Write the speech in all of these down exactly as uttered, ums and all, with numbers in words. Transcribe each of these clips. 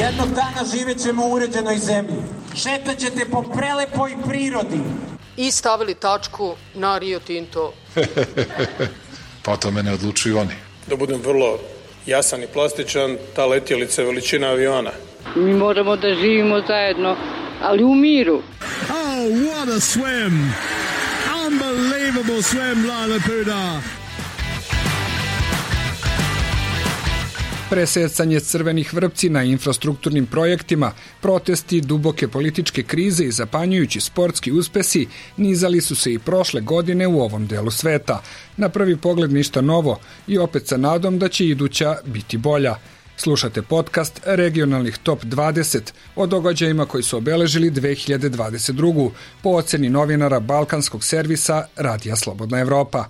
Jednog dana živjet ćemo u uređenoj zemlji. Šetat ćete po prelepoj prirodi. I stavili tačku na Rio Tinto. Pa o tome ne odlučuju oni. Da budem vrlo jasan i plastičan, ta letjelica je veličina aviona. Mi moramo da živimo zajedno, ali u miru. Oh, what a swim! Unbelievable swim, Lala Puda! Presecanje crvenih vrpci na infrastrukturnim projektima, protesti, duboke političke krize i zapanjujući sportski uspesi nizali su se i prošle godine u ovom delu sveta. Na prvi pogled ništa novo i opet sa nadom da će iduća biti bolja. Slušate podcast regionalnih top dvadeset o događajima koji su obeležili dve hiljade dvadeset drugu. po oceni novinara balkanskog servisa Radija Slobodna Evropa.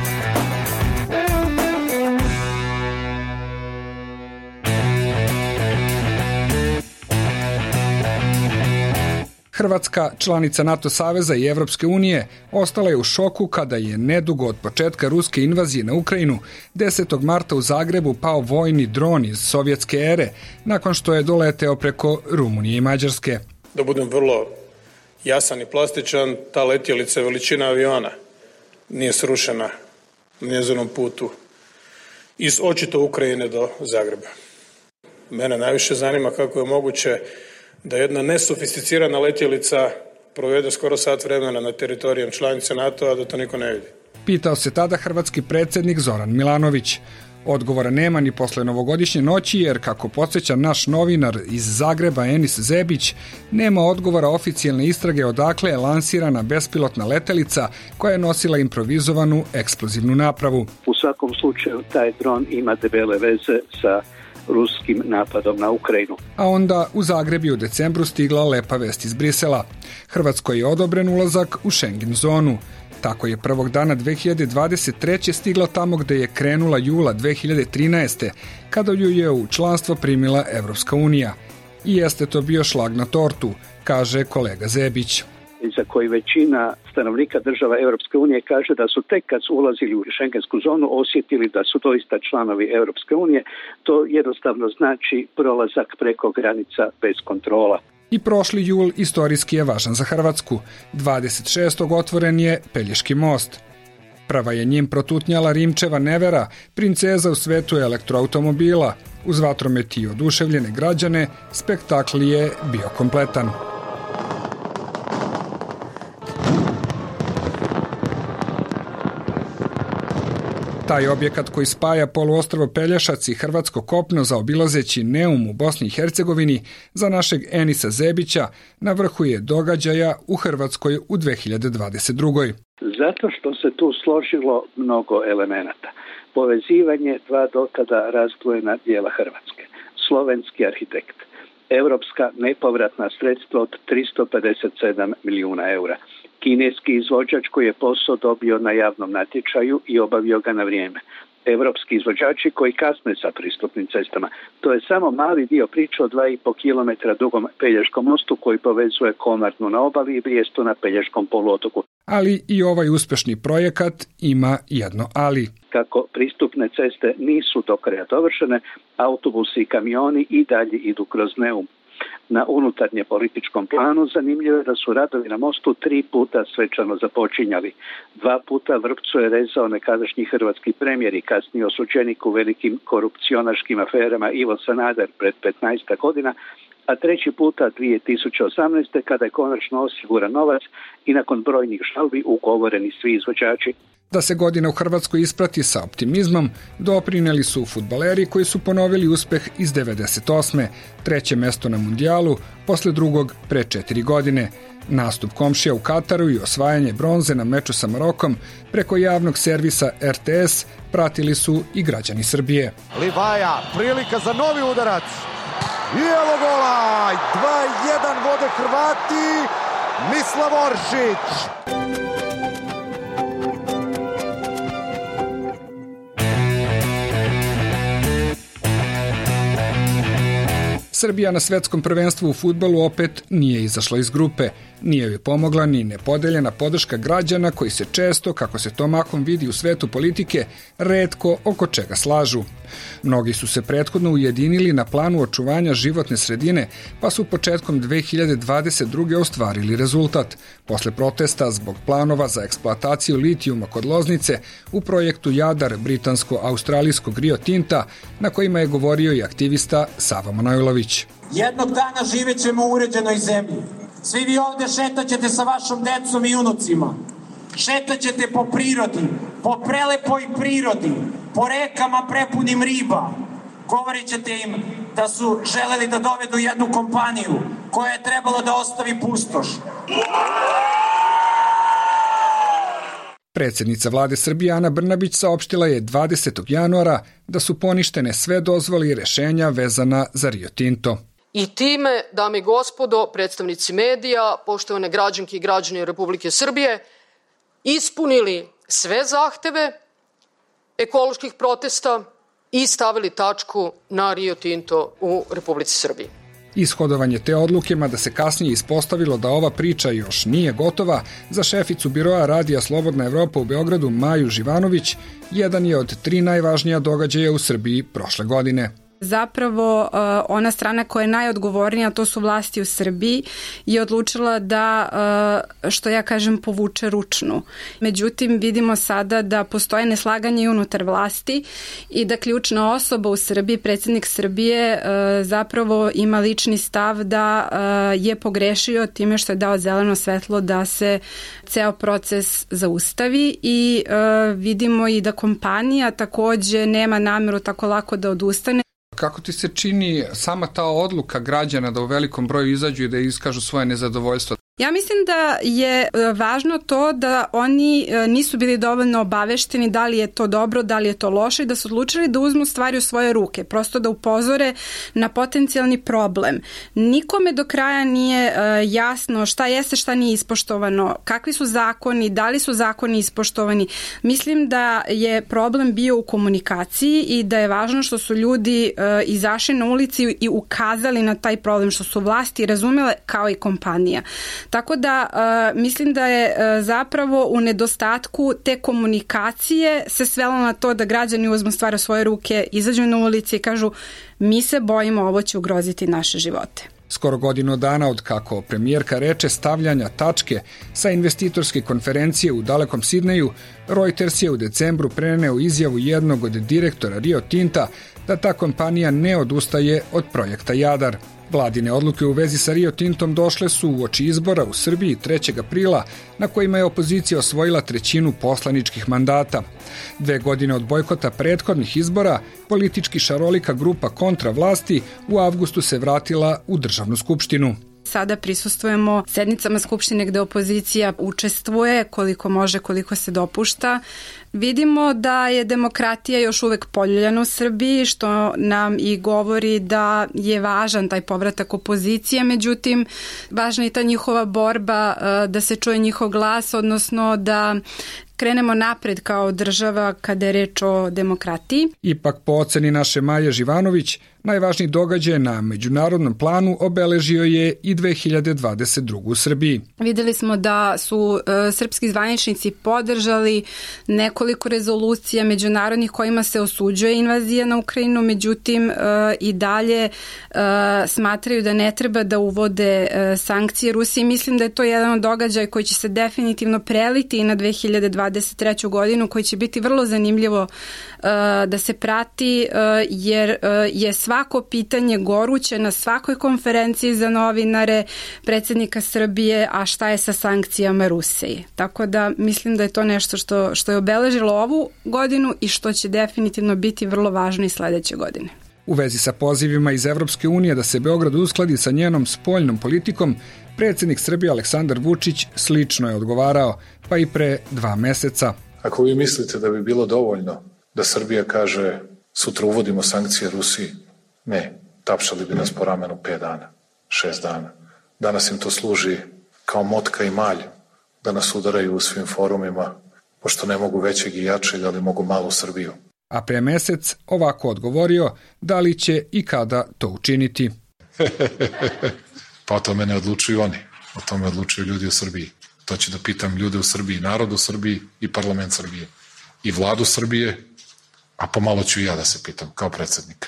Hrvatska, članica NATO saveza i Evropske unije, ostala je u šoku kada je nedugo od početka ruske invazije na Ukrajinu desetog marta u Zagrebu pao vojni dron iz sovjetske ere, nakon što je doleteo preko Rumunije i Mađarske. Da budem vrlo jasan i plastičan, ta letjelica je veličina aviona. Nije srušena na njezinom putu iz očito Ukrajine do Zagreba. Mene najviše zanima kako je moguće da jedna nesofisticirana letjelica provede skoro sat vremena na teritorijem članice NATO-a, da to niko ne vidi. Pitao se tada hrvatski predsjednik Zoran Milanović. Odgovora nema ni posle novogodišnje noći, jer, kako podsjeća naš novinar iz Zagreba Enis Zebić, nema odgovora oficijalne istrage odakle je lansirana bespilotna letelica koja je nosila improvizovanu eksplozivnu napravu. U svakom slučaju taj dron ima debele veze sa ruskim napadom na Ukrajinu. A onda u Zagreb je u decembru stigla lepa vest iz Brisela. Hrvatskoj je odobren ulazak u Schengen zonu. Tako je prvog dana dve hiljade dvadeset treće stigla tamo gde je krenula jula dve hiljade trinaeste, kada ju je u članstvo primila Evropska unija. I jeste to bio šlag na tortu, kaže kolega Zebić. Za koji većina stanovnika država Europske unije kaže da su tek kad su ulazili u šengensku zonu osjetili da su doista članovi Europske unije. To jednostavno znači prolazak preko granica bez kontrola. I prošli jul istorijski je važan za Hrvatsku. dvadeset šestog otvoren je Pelješki most. Prva je njim protutnjala Rimčeva Nevera, princeza u svetu elektroautomobila. Uz vatromet i oduševljene građane, spektakl je bio kompletan. Taj objekat koji spaja poluostrvo Pelješac i hrvatsko kopno zaobilazeći Neum u Bosni i Hercegovini za našeg Enisa Zebića na vrhu je događaja u Hrvatskoj u dve hiljade dvadeset drugoj. Zato što se tu složilo mnogo elemenata. Povezivanje dva dotada razdvojena dijela Hrvatske. Slovenski arhitekt. Europska nepovratna sredstva od tristo pedeset sedam milijuna eura. Kineski izvođač koji je posao dobio na javnom natječaju i obavio ga na vrijeme. Evropski izvođači koji kasne sa pristupnim cestama. To je samo mali dio priče o dva i po kilometra dugom Pelješkom mostu koji povezuje Komardnu na obali i Brijestu na Pelješkom poluotoku. Ali i ovaj uspešni projekat ima jedno ali. Kako pristupne ceste nisu do kraja dovršene, autobusi i kamioni i dalje idu kroz Neum. Na unutarnje političkom planu zanimljivo je da su radovi na mostu tri puta svečano započinjali. Dva puta vrpcu je rezao nekadašnji hrvatski premijer i kasniji osuđenik u velikim korupcionaškim aferama Ivo Sanader pred petnaest godina, a treći puta dvije tisuće osamnaeste kada je konačno osiguran novac i nakon brojnih žalbi ugovoreni svi izvođači. Da se godina u Hrvatskoj isprati sa optimizmom, doprineli su fudbaleri koji su ponovili uspeh iz devedeset osme. Treće mesto na mundijalu, posle drugog pre četiri godine. Nastup komšija u Kataru i osvajanje bronze na meču sa Marokom preko javnog servisa R T S pratili su i građani Srbije. Livaja, prilika za novi udarac. I evo gola! dva jedan vode Hrvati, Mislav Oršić. Srbija na svetskom prvenstvu u fudbalu opet nije izašla iz grupe. Nije joj pomogla ni nepodeljena podrška građana koji se često, kako se to mahom vidi u svetu politike, retko oko čega slažu. Mnogi su se prethodno ujedinili na planu očuvanja životne sredine, pa su početkom dve hiljade dvadeset druge ostvarili rezultat. Posle protesta zbog planova za eksploataciju litijuma kod Loznice u projektu Jadar britansko-australijskog Rio Tinta, na kojima je govorio i aktivista Sava Manojlović. Jednog dana živjet ćemo u uređenoj zemlji. Svi vi ovde šetaćete sa vašom decom i unucima. Šetaćete po prirodi, po prelepoj prirodi, po rekama prepunim riba. Govorit ćete im da su želeli da dovedu jednu kompaniju koja je trebala da ostavi pustoš. Predsjednica vlade Srbije Ana Brnabić saopštila je dvadesetog januara da su poništene sve dozvole i rešenja vezana za Rio Tinto. I time, dame i gospodo, predstavnici medija, poštovane građanke i građani Republike Srbije, ispunili sve zahteve ekoloških protesta i stavili tačku na Rio Tinto u Republici Srbiji. Ishodovanje te odluke, mada se kasnije ispostavilo da ova priča još nije gotova, za šeficu biroa Radija Slobodna Evropa u Beogradu Maju Živanović, jedan je od tri najvažnija događaja u Srbiji prošle godine. Zapravo ona strana koja je najodgovornija, to su vlasti u Srbiji, je odlučila da, što ja kažem, povuče ručnu. Međutim, vidimo sada da postoje neslaganje i unutar vlasti i da ključna osoba u Srbiji, predsjednik Srbije, zapravo ima lični stav da je pogrešio time što je dao zeleno svetlo da se ceo proces zaustavi i vidimo i da kompanija takođe nema nameru tako lako da odustane. Kako ti se čini sama ta odluka građana da u velikom broju izađu i da iskažu svoje nezadovoljstvo? Ja mislim da je važno to da oni nisu bili dovoljno obavešteni da li je to dobro, da li je to loše i da su odlučili da uzmu stvari u svoje ruke, prosto da upozore na potencijalni problem. Nikome do kraja nije jasno šta jeste, šta nije ispoštovano, kakvi su zakoni, da li su zakoni ispoštovani. Mislim da je problem bio u komunikaciji i da je važno što su ljudi izašli na ulici i ukazali na taj problem, što su vlasti razumele kao i kompanija. Tako da uh, mislim da je uh, zapravo u nedostatku te komunikacije se svelo na to da građani uzmu stvar u svoje ruke, izađu na ulici i kažu mi se bojimo, ovo će ugroziti naše živote. Skoro godinu dana od kako premijerka reče stavljanja tačke sa investitorske konferencije u dalekom Sidneju, Reuters je u decembru preneo izjavu jednog od direktora Rio Tinta da ta kompanija ne odustaje od projekta Jadar. Vladine odluke u vezi sa Rio Tintom došle su uoči izbora u Srbiji trećeg aprila, na kojima je opozicija osvojila trećinu poslaničkih mandata. Dve godine od bojkota prethodnih izbora, politički šarolika grupa kontra vlasti u avgustu se vratila u državnu skupštinu. Sada prisustvujemo sednicama Skupštine gde opozicija učestvuje koliko može, koliko se dopušta. Vidimo da je demokratija još uvek poljuljana u Srbiji, što nam i govori da je važan taj povratak opozicije, međutim, važna je ta njihova borba da se čuje njihov glas, odnosno da krenemo napred kao država kada je reč o demokratiji. Ipak, po oceni naše Maje Živanović, najvažniji događaj na međunarodnom planu obeležio je i dve hiljade dvadeset drugu u Srbiji. Videli smo da su e, srpski zvaničnici podržali nekoliko rezolucija međunarodnih kojima se osuđuje invazija na Ukrajinu, međutim e, i dalje e, smatraju da ne treba da uvode e, sankcije Rusiji. Mislim da je to jedan od događaja koji će se definitivno preliti i na dve hiljade dvadeset treću godinu, koji će biti vrlo zanimljivo e, da se prati, e, jer e, je svako pitanje goruće na svakoj konferenciji za novinare predsjednika Srbije, a šta je sa sankcijama Rusiji. Tako da mislim da je to nešto što, što je obeležilo ovu godinu i što će definitivno biti vrlo važno i sledeće godine. U vezi sa pozivima iz Evropske unije da se Beograd uskladi sa njenom spoljnom politikom, predsjednik Srbije Aleksandar Vučić slično je odgovarao, pa i pre dva meseca. Ako vi mislite da bi bilo dovoljno da Srbija kaže sutra uvodimo sankcije Rusiji, ne, tapšali bi nas po ramenu pet dana, šest dana. Danas im to služi kao motka i malj da nas udaraju u svim forumima, pošto ne mogu većeg i jačeg, ali mogu malu Srbiju. A pre mesec ovako odgovorio da li će i kada to učiniti. Pa o tome ne odlučuju oni. O tome odlučuju ljudi u Srbiji. To ću da pitam ljude u Srbiji, narod u Srbiji i parlament Srbije. I vladu Srbije, a pomalo ću i ja da se pitam, kao predsednik.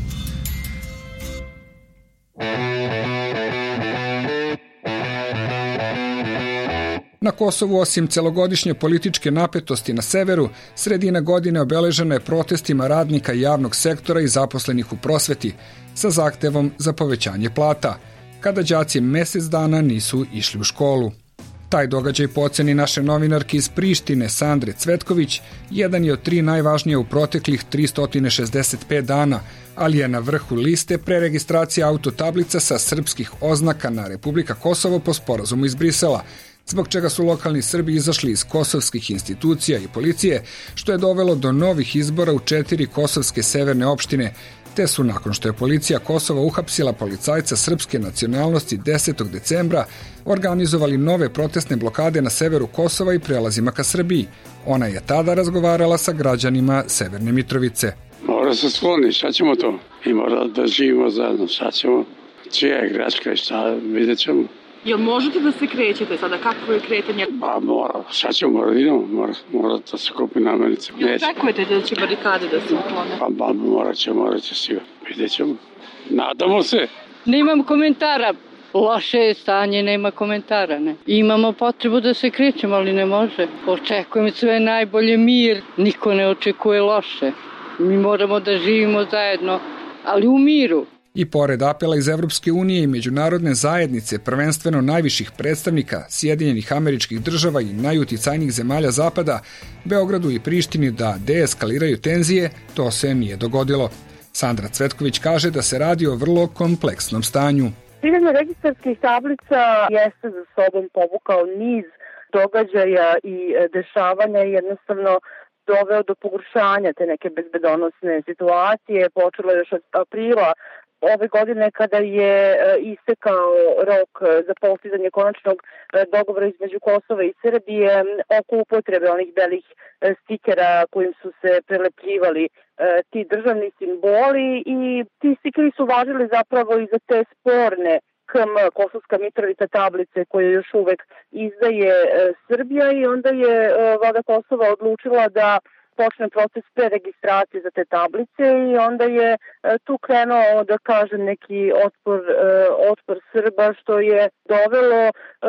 Na Kosovu, osim celogodišnje političke napetosti na severu, sredina godine obeležena je protestima radnika javnog sektora i zaposlenih u prosveti sa zahtevom za povećanje plata, kada đaci mesec dana nisu išli u školu. Taj događaj, po oceni naše novinarke iz Prištine Sandre Cvetković, jedan je od tri najvažnije u proteklih tristo šezdeset pet dana, ali je na vrhu liste preregistracija autotablica sa srpskih oznaka na Republika Kosovo po sporazumu iz Brisela, zbog čega su lokalni Srbi izašli iz kosovskih institucija i policije, što je dovelo do novih izbora u četiri kosovske severne opštine, te su, nakon što je policija Kosova uhapsila policajca srpske nacionalnosti desetog decembra, organizovali nove protestne blokade na severu Kosova i prelazima ka Srbiji. Ona je tada razgovarala sa građanima Severne Mitrovice. Mora se skloni, šta ćemo to? I mora da živimo zajedno, šta ćemo? Čija je greška i šta, vidjet ćemo. Jel možete da se krećete sada? Kako je kretanje? Pa mora, šta ćemo, mora da idemo, mora, mora da se kupi namirnice. Jel očekujete da će barikade da se uklone? Pa ba, morat će, morat će sigurno, vidjet ćemo. Nadamo se. Nemam komentara. Loše je stanje, nema komentara, ne. Imamo potrebu da se krećemo, ali ne može. Očekujem sve najbolje, mir. Niko ne očekuje loše. Mi moramo da živimo zajedno, ali u miru. I pored apela iz Evropske unije i međunarodne zajednice, prvenstveno najviših predstavnika Sjedinjenih Američkih Država i najuticajnijih zemalja Zapada, Beogradu i Prištini da deeskaliraju tenzije, to se nije dogodilo. Sandra Cvetković kaže da se radi o vrlo kompleksnom stanju. Pitanje registarskih tablica jeste za sobom povukao niz događaja i dešavanja i jednostavno doveo do pogoršanja te neke bezbedonosne situacije. Počelo je još od aprila ove godine kada je istekao rok za postizanje konačnog dogovora između Kosova i Srbije oko upotrebe onih belih stikera kojim su se prelepljivali ti državni simboli i ti stikeri su važili zapravo i za te sporne K M, Kosovska Mitrovica tablice koje još uvek izdaje Srbija i onda je vlada Kosova odlučila da počne proces preregistracije za te tablice i onda je tu krenuo, da kažem, neki otpor, otpor Srba, što je dovelo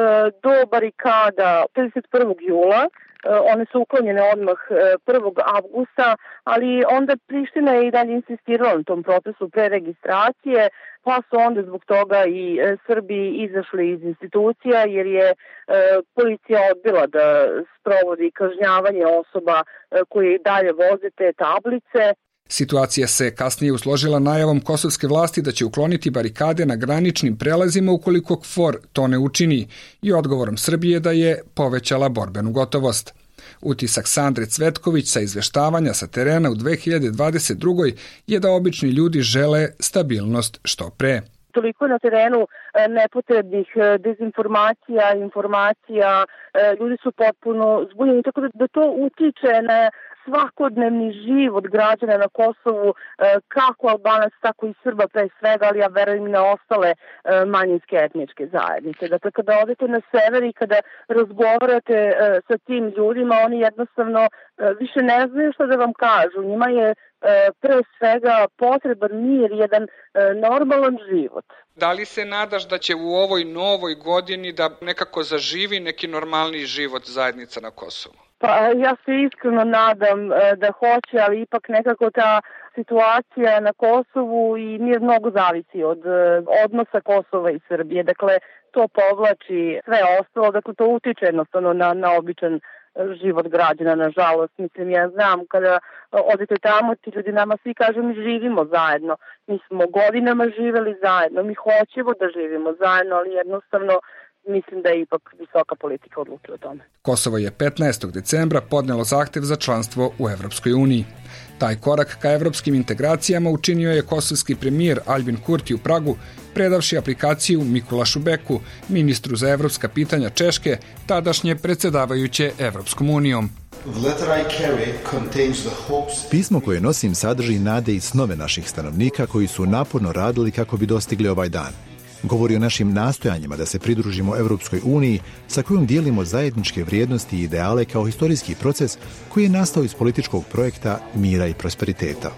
do barikada trideset prvog jula. One su uklonjene odmah prvog avgusta, ali onda Priština je i dalje insistirala na tom procesu preregistracije, pa su onda zbog toga i Srbi izašli iz institucija jer je policija odbila da sprovodi kažnjavanje osoba koje dalje voze te tablice. Situacija se kasnije usložila najavom kosovske vlasti da će ukloniti barikade na graničnim prelazima ukoliko KFOR to ne učini i odgovorom Srbije da je povećala borbenu gotovost. Utisak Sandre Cvetković sa izveštavanja sa terena u dve hiljade dvadeset drugoj je da obični ljudi žele stabilnost što pre. Toliko na terenu nepotrebnih dezinformacija, informacija, ljudi su potpuno zbunjeni, tako da to utiče na svakodnevni život građana na Kosovu, kako Albanac, tako i Srba pre svega, ali ja verujem i na ostale manjinske etničke zajednice. Dakle, kada odete na sever i kada razgovarate sa tim ljudima, oni jednostavno više ne znaju što da vam kažu. Njima je pre svega potreban mir, jedan normalan život. Da li se nadaš da će u ovoj novoj godini da nekako zaživi neki normalni život zajednica na Kosovu? Pa ja se iskreno nadam da hoće, ali ipak nekako ta situacija na Kosovu i mir mnogo zavisi od odnosa Kosova i Srbije. Dakle, to povlači sve ostalo, dakle to utiče jednostavno na, na običan život građana, nažalost. Mislim, ja znam kada odete tamo, ti ljudi nama svi kažu mi živimo zajedno. Mi smo godinama živeli zajedno, mi hoćemo da živimo zajedno, ali jednostavno mislim da je ipak visoka politika odlučila o tome. Kosovo je petnaestog decembra podnelo zahtev za članstvo u Evropskoj uniji. Taj korak ka evropskim integracijama učinio je kosovski premijer Albin Kurti u Pragu, predavši aplikaciju Mikulašu Beku, ministru za evropska pitanja Češke, tadašnje predsjedavajuće Evropskom unijom. Pismo koje nosim sadrži nade i snove naših stanovnika koji su naporno radili kako bi dostigli ovaj dan. Govori o našim nastojanjima da se pridružimo Evropskoj uniji sa kojom dijelimo zajedničke vrijednosti i ideale kao historijski proces koji je nastao iz političkog projekta mira i prosperiteta.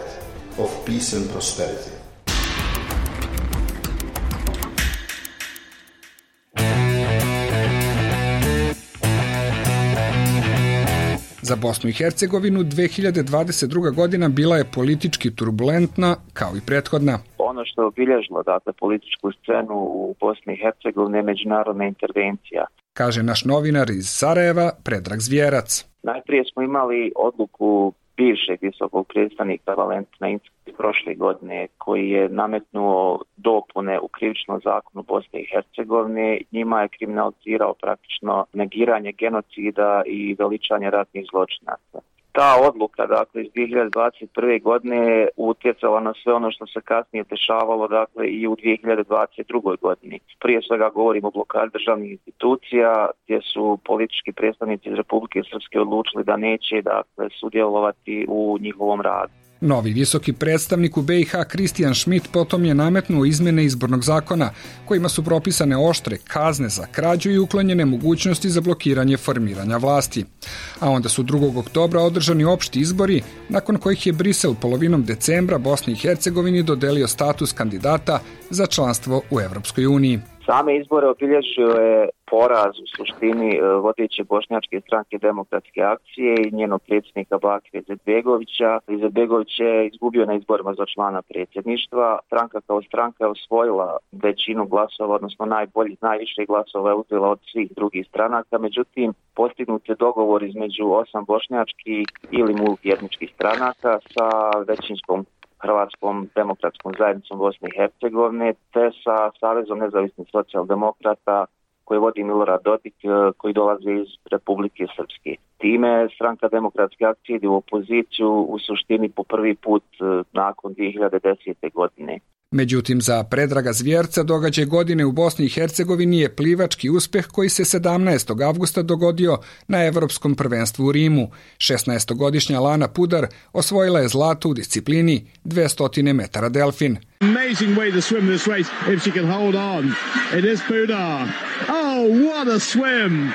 Za Bosnu i Hercegovinu dve hiljade dvadeset druga godina bila je politički turbulentna kao i prethodna. Ono što je obilježilo dakle, političku scenu u Bosni i Hercegovini je međunarodna intervencija. Kaže naš novinar iz Sarajeva, Predrag Zvjerac. Najprije smo imali odluku bivšeg visokog predstavnika Valentina Incka prošle godine koji je nametnuo dopune u krivičnom zakonu Bosne i Hercegovine. Njima je kriminalizirao praktično negiranje genocida i veličanje ratnih zločinaca. Ta odluka, dakle, iz dvije hiljade dvadeset prve godine utjecala na sve ono što se kasnije dešavalo, dakle, i u dvije hiljade dvadeset drugoj godini. Prije svega govorimo o blokadi državnih institucija, gdje su politički predstavnici iz Republike Srpske odlučili da neće, dakle, sudjelovati u njihovom radu. Novi visoki predstavnik u be i ha Kristijan Šmit potom je nametnuo izmjene izbornog zakona kojima su propisane oštre kazne za krađu i uklonjene mogućnosti za blokiranje formiranja vlasti. A onda su drugog oktobra održani opšti izbori nakon kojih je Brisel polovinom decembra Bosni i Hercegovini dodelio status kandidata za članstvo u Evropskoj uniji. Same izbore obilježio je poraz u suštini vodeće bošnjačke stranke Demokratske akcije i njenog predsjednika Bakira Izetbegovića. Izetbegović je izgubio na izborima za člana predsjedništva. Stranka kao stranka je osvojila većinu glasova, odnosno najbolji, najviše glasova je uzela od svih drugih stranaka. Međutim, postignut je dogovor između osam bošnjačkih ili multietničkih stranaka sa većinskom Hrvatskom demokratskom zajednicom Bosne i Hercegovine, te sa Savezom nezavisnih socijaldemokrata koji vodi Milorad Dodik, koji dolaze iz Republike Srpske. Time stranka Demokratske akcije ide u opoziciju u suštini po prvi put nakon dvije hiljade desete. godine. Međutim, za Predraga Zvjerca događaj godine u Bosni i Hercegovini je plivački uspjeh koji se sedamnaestog avgusta dogodio na Evropskom prvenstvu u Rimu. šesnaestogodišnja Lana Pudar osvojila je zlato u disciplini dvesta metara delfin. Amazing way to swim this race if she can hold on. It is Pudar. Oh, what a swim!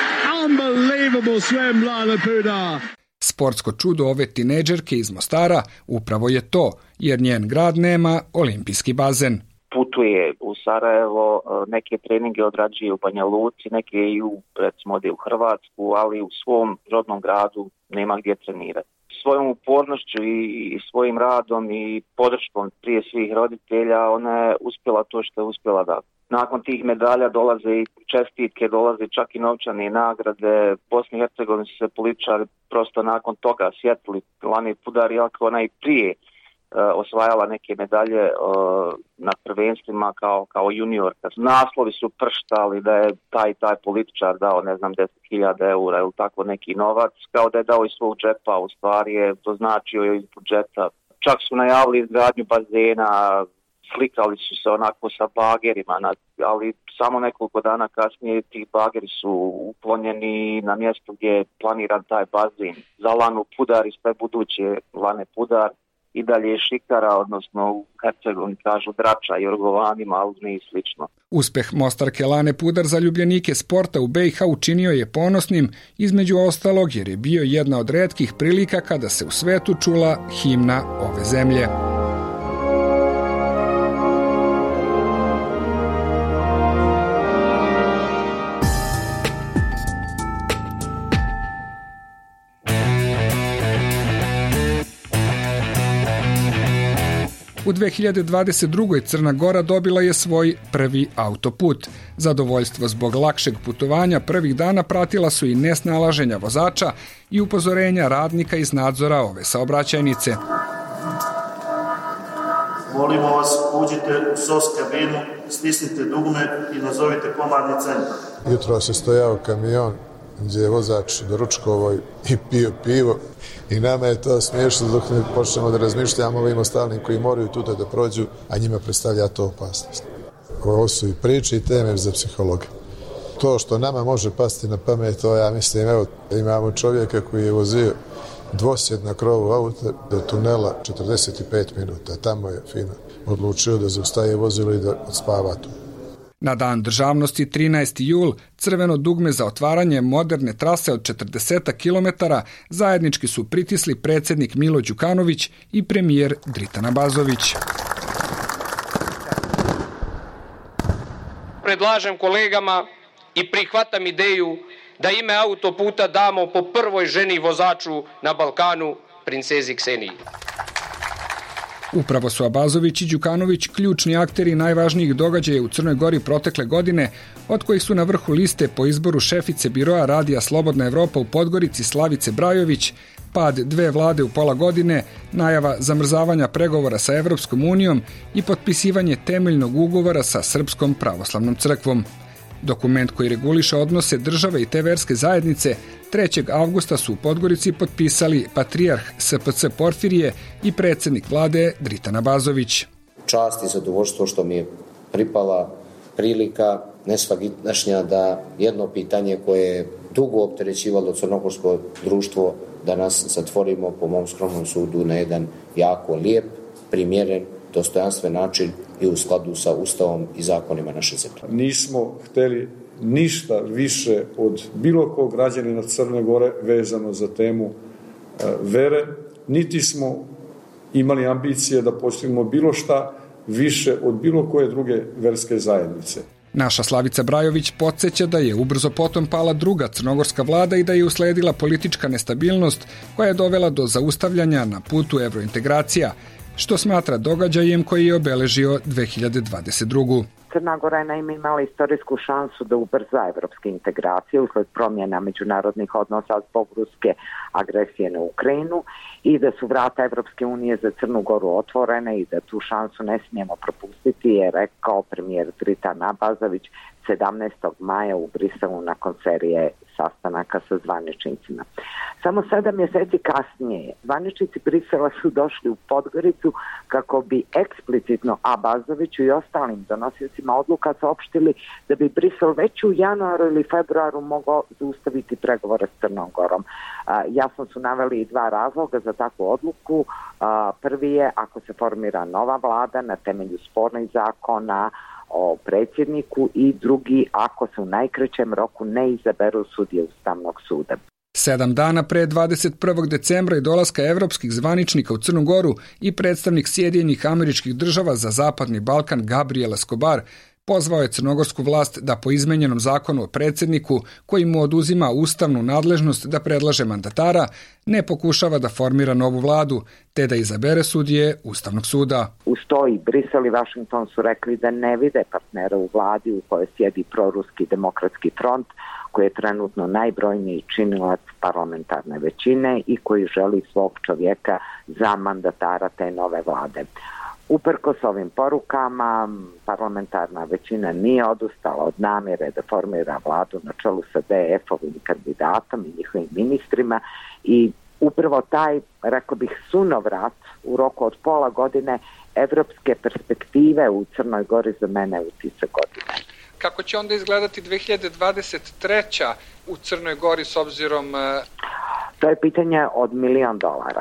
Unbelievable swim, Lana Pudar. Sportsko čudo ove tinejdžerke iz Mostara upravo je to, jer njen grad nema olimpijski bazen. Putuje u Sarajevo, neke treninge odrađuje u Banja Luci, neke i u, recimo, ode u Hrvatsku, ali u svom rodnom gradu nema gdje trenirati. Svojom upornošću i svojim radom i podrškom prije svih roditelja ona je uspjela to što je uspjela da. Nakon tih medalja dolaze i čestitke, dolaze čak i novčane nagrade. Bosni i Hercegovini su se političari prosto nakon toga sjetili Lane Pudar, iako ona i prije uh, osvajala neke medalje uh, na prvenstvima kao, kao juniorka. Naslovi su prštali da je taj taj političar dao, ne znam, deset hiljada eura ili tako neki novac, kao da je dao iz svog džepa, u stvari je doznačio je iz budžeta. Čak su najavili izgradnju bazena, slikali su se onako sa bagerima, ali samo nekoliko dana kasnije ti bageri su uklonjeni na mjestu gdje je planiran taj bazen. Za Lanu Pudar i sve buduće Lane Pudar i dalje je šikara, odnosno u Hercegovini kažu drača i orgovanima, ali ne i slično. Uspeh Mostarke Lane Pudar za ljubljenike sporta u be i ha učinio je ponosnim, između ostalog jer je bio jedna od retkih prilika kada se u svetu čula himna ove zemlje. U dve hiljade dvadeset drugoj. Crna Gora dobila je svoj prvi autoput. Zadovoljstvo zbog lakšeg putovanja prvih dana pratila su i nesnalaženja vozača i upozorenja radnika iz nadzora ove saobraćajnice. Molimo vas, uđite u S O S kabinu, stisnite dugme i nazovite komandni centar. Jutro se stojao kamion gdje je vozač doručkovao i pio pivo. I nama je to smiješno dok ne počnemo da razmišljamo ovim ostalim koji moraju tuda da prođu, a njima predstavlja to opasnost. Ovo su i priče i teme za psihologa. To što nama može pasti na pamet, to ja mislim, evo, imamo čovjeka koji je vozio dvosjed na krovu auta do tunela četrdeset pet minuta. Tamo je fino odlučio da zaustaje vozilo i da odspava tu. Na dan državnosti trinaesti jul crveno dugme za otvaranje moderne trase od četrdeset kilometara zajednički su pritisli predsjednik Milo Đukanović i premijer Dritan Abazović. Predlažem kolegama i prihvatam ideju da ime autoputa damo po prvoj ženi vozaču na Balkanu, princezi Kseniji. Upravo su Abazović i Đukanović ključni akteri najvažnijih događaja u Crnoj Gori protekle godine, od kojih su na vrhu liste po izboru šefice biroa Radija Slobodna Evropa u Podgorici Slavice Brajović, pad dve vlade u pola godine, najava zamrzavanja pregovora sa Evropskom unijom i potpisivanje temeljnog ugovora sa Srpskom pravoslavnom crkvom. Dokument koji reguliše odnose države i te verske zajednice trećeg avgusta su u Podgorici potpisali patrijarh S P C Porfirije i predsjednik vlade Dritan Abazović. Čast i zadovoljstvo što mi je pripala prilika nesvagdašnja da jedno pitanje koje je dugo opterećivalo crnogorsko društvo danas zatvorimo po mom skromnom sudu na jedan jako lijep, primjeren, dostojanstven način i u skladu sa Ustavom i zakonima naše zemlje. Nismo hteli ništa više od bilo kog građanina Crne Gore vezano za temu e, vere, niti smo imali ambicije da postignemo bilo šta više od bilo koje druge verske zajednice. Naša Slavica Brajović podsjeća da je ubrzo potom pala druga crnogorska vlada i da je usledila politička nestabilnost koja je dovela do zaustavljanja na putu evrointegracija, što smatra događajem koji je obeležio dve hiljade dvadeset drugu. Crna Gora je naime imala istorijsku šansu da ubrza evropske integracije usled promjena međunarodnih odnosa zbog ruske agresije na Ukrajinu i da su vrata Evropske unije za Crnu Goru otvorene i da tu šansu ne smijemo propustiti, je rekao premijer Dritan Abazović sedamnaestog maja u Briselu nakon serije sastanaka sa zvaničnicima. Samo sedam mjeseci kasnije zvaničnici Brisela su došli u Podgoricu kako bi eksplicitno Abazoviću i ostalim donosiocima odluka saopštili da bi Brisel već u januaru ili februaru mogao zaustaviti pregovore s Crnom Gorom. A, jasno su naveli i dva razloga za takvu odluku. A, prvi je ako se formira nova vlada na temelju spornih zakona o predsjedniku i drugi ako se u najkraćem roku ne izaberu sudije Ustavnog suda. Sedam dana pre dvadeset prvog decembra i dolaska evropskih zvaničnika u Crnu Goru i predstavnik Sjedinjenih Američkih Država za Zapadni Balkan Gabriel Escobar pozvao je crnogorsku vlast da po izmenjenom zakonu o predsjedniku, koji mu oduzima ustavnu nadležnost da predlaže mandatara, ne pokušava da formira novu vladu, te da izabere sudije Ustavnog suda. Uz to i Brisel i Washington su rekli da ne vide partnera u vladi u kojoj sjedi proruski demokratski front, koji je trenutno najbrojniji činilac parlamentarne većine i koji želi svog čovjeka za mandatara te nove vlade. Uprkos ovim porukama, parlamentarna većina nije odustala od namjere da formira vladu na čelu sa D F-ovim kandidatom i njihovim ministrima i upravo taj, rekao bih, sunovrat u roku od pola godine evropske perspektive u Crnoj Gori za mene utisak godine. Kako će onda izgledati dve hiljade dvadeset treća u Crnoj Gori s obzirom... To je pitanje od milion dolara.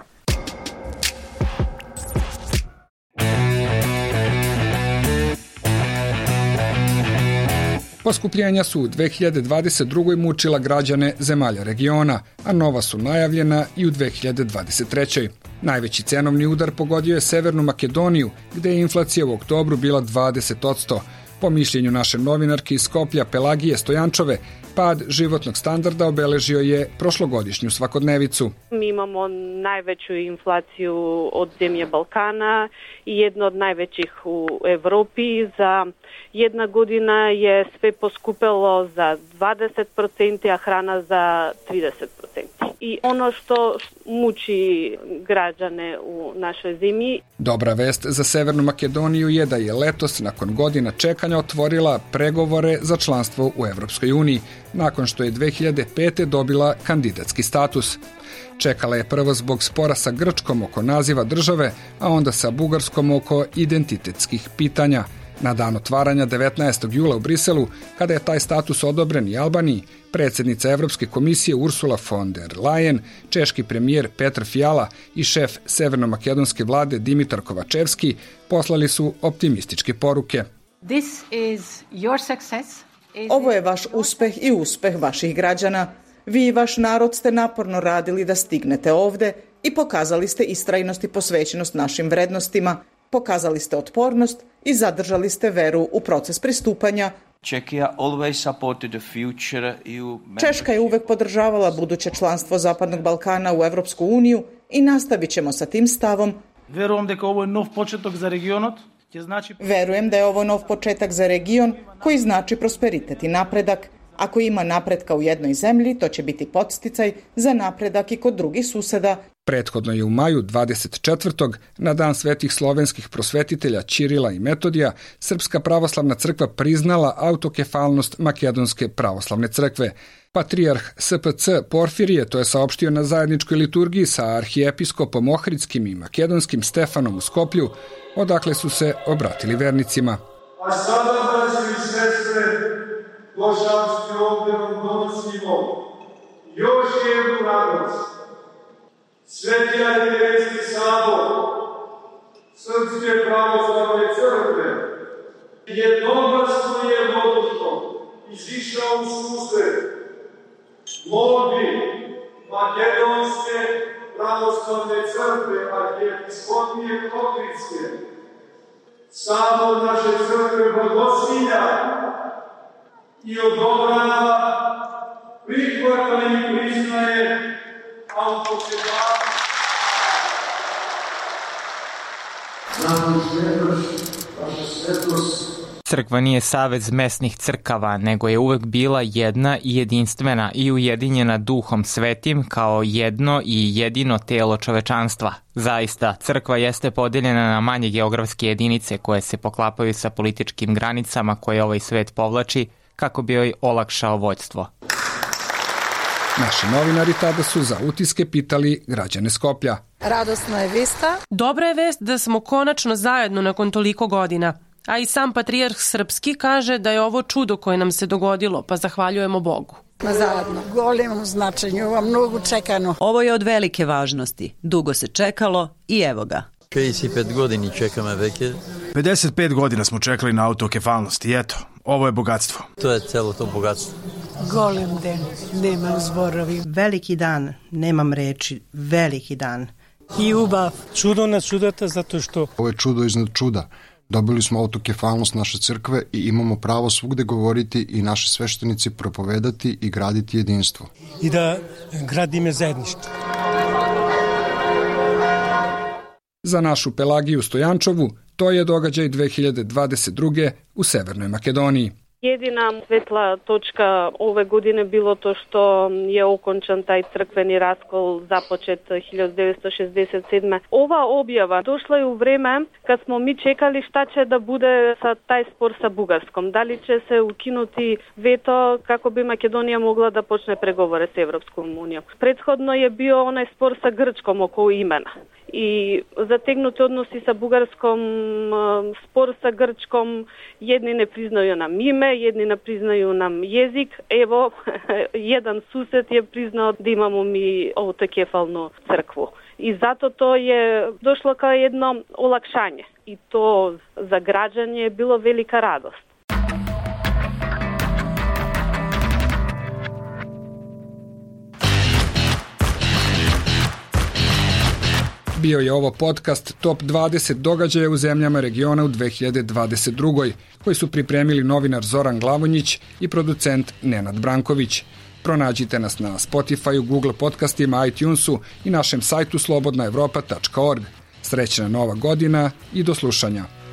Poskupljenja su u dve hiljade dvadeset drugoj mučila građane zemalja regiona, a nova su najavljena i u dve hiljade dvadeset trećoj. Najveći cenovni udar pogodio je Severnu Makedoniju, gde je inflacija u oktobru bila dvadeset posto. Po mišljenju naše novinarke iz Skoplja Pelagije Stojančove, pad životnog standarda obeležio je prošlogodišnju svakodnevicu. Mi imamo najveću inflaciju od zemlje Balkana i jedno od najvećih u Evropi. Za jedna godina je sve poskupelo za dvadeset posto, a hrana za trideset posto. I ono što muči građane u našoj zemlji. Dobra vest za Severnu Makedoniju je da je letos, nakon godina čekanja, otvorila pregovore za članstvo u Evropskoj uniji, nakon što je dve hiljade pete dobila kandidatski status. Čekala je prvo zbog spora sa Grčkom oko naziva države, a onda sa Bugarskom oko identitetskih pitanja. Na dan otvaranja devetnaestog jula u Briselu, kada je taj status odobren i Albaniji, predsjednica Evropske komisije Ursula von der Leyen, češki premijer Petr Fiala i šef severno-makedonske vlade Dimitar Kovačevski poslali su optimističke poruke. This is your success. Ovo je vaš uspeh i uspeh vaših građana. Vi i vaš narod ste naporno radili da stignete ovde i pokazali ste istrajnost i posvećenost našim vrednostima, pokazali ste otpornost i zadržali ste veru u proces pristupanja. Češka je uvek podržavala buduće članstvo Zapadnog Balkana u Evropsku uniju i nastavit ćemo sa tim stavom. Verujem дека ovo je nov početak za regionot. Verujem da je ovo nov početak za region koji znači prosperitet i napredak. Ako ima napretka u jednoj zemlji, to će biti podsticaj za napredak i kod drugih suseda. Prethodno je u maju dvadeset četvrtog na dan svetih slovenskih prosvetitelja Ćirila i Metodija, Srpska pravoslavna crkva priznala autokefalnost Makedonske pravoslavne crkve. Patrijarh S P C Porfirije to je saopštio na zajedničkoj liturgiji sa arhijepiskopom Ohridskim i makedonskim Stefanom u Skoplju, odakle su se obratili vernicima. A sada, braći i sestre, božanske obdevom donosimo još jednu radost. Sveti arhijerejski sabor Srpske pravoslavne crkve jednoglasno i jednodušno izišao u susret molbi Makedonske pravoslavne crkve arhijepiskopije Ohridske. Sabor naše crkve blagosilja i odobrava, prihvata i priznaje autokefalnost. Crkva nije savez mesnih crkava, nego je uvek bila jedna i jedinstvena i ujedinjena Duhom Svetim kao jedno i jedino telo čovečanstva. Zaista, crkva jeste podeljena na manje geografske jedinice koje se poklapaju sa političkim granicama koje ovaj svet povlači kako bi joj olakšao vođstvo. Naši novinari tada su za utiske pitali građane Skoplja. Radosna je vista. Dobra je vest da smo konačno zajedno nakon toliko godina. A i sam patrijarh Srpski kaže da je ovo čudo koje nam se dogodilo, pa zahvaljujemo Bogu. Zajedno, golemom značenju, ovo mnogo čekano. Ovo je od velike važnosti. Dugo se čekalo i evo ga. pedeset pet godini čekamo veke. pedeset pet godina smo čekali na autokefalnost i eto, ovo je bogatstvo. To je celo to bogatstvo. Golem den, nemam zborovi. Veliki dan, nemam reči, veliki dan. I ubav. Čudo na čudata zato što... Ovo je čudo iznad čuda. Dobili smo autokefalnost naše crkve i imamo pravo svugde govoriti i naši sveštenici propovedati i graditi jedinstvo. I da gradime zajedništvo. Za našu Pelagiju Stojančovu to je događaj dve hiljade dvadeset druge. u Severnoj Makedoniji. Jedina svetla točka ove godine bilo to što je okončan taj crkveni raskol započet hiljadu devetsto šezdeset sedme. Ova objava došla je u vreme kad smo mi čekali šta će da bude sa taj spor sa Bugarskom. Da li će se ukinuti veto kako bi Makedonija mogla da počne pregovore s Evropskom unijom. Prethodno je bio onaj spor sa Grčkom oko imena. I zategnuti odnosi sa Bugarskom, spor sa Grčkom, jedni ne priznaju nam ime, jedni ne priznaju nam jezik. Evo, jedan sused je priznao da imamo mi autokefalnu crkvu. I zato to je došlo kao jedno olakšanje. I to za građanje je bilo velika radost. Bio je ovo podcast Top dvadeset događaja u zemljama regiona u dve hiljade dvadeset drugoj. koji su pripremili novinar Zoran Glavonjić i producent Nenad Branković. Pronađite nas na Spotify, Google podcastima, iTunesu i našem sajtu slobodna evropa tačka org. Srećna nova godina i do slušanja.